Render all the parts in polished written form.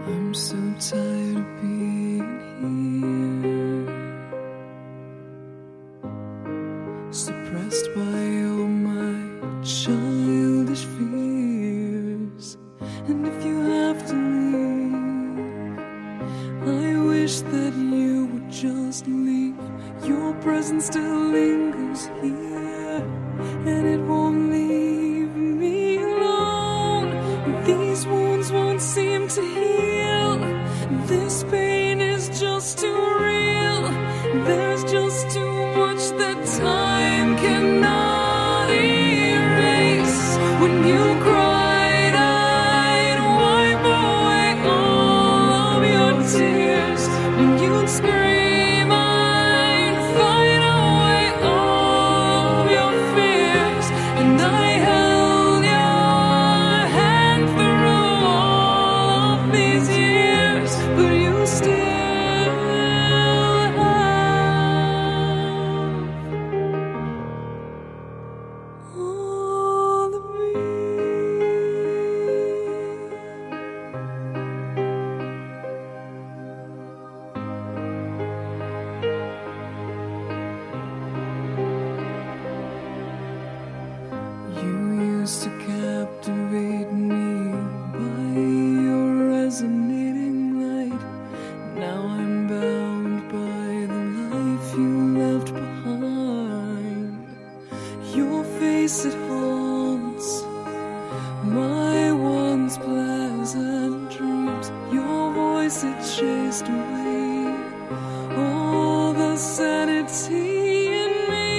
I'm so tired of being here, suppressed by all my childish fears. And if you have to leave, I wish that you would just leave. Your presence still lingers here, and it won't leave me alone. These wounds won't seem to heal. This pain is just too real. There's just too much that time cannot erase. When you cried, I'd wipe away all of your tears. When you'd scream, I'd fight away all of your fears. And I held your hand through all of these years, but you still have all of me. You used to captivate me by your resonating light. Now I'm bound by the life you left behind. Your face, it haunts my once pleasant dreams. Your voice, it chased away all the sanity in me.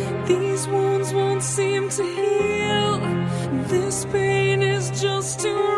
These wounds won't seem to heal. This pain is just too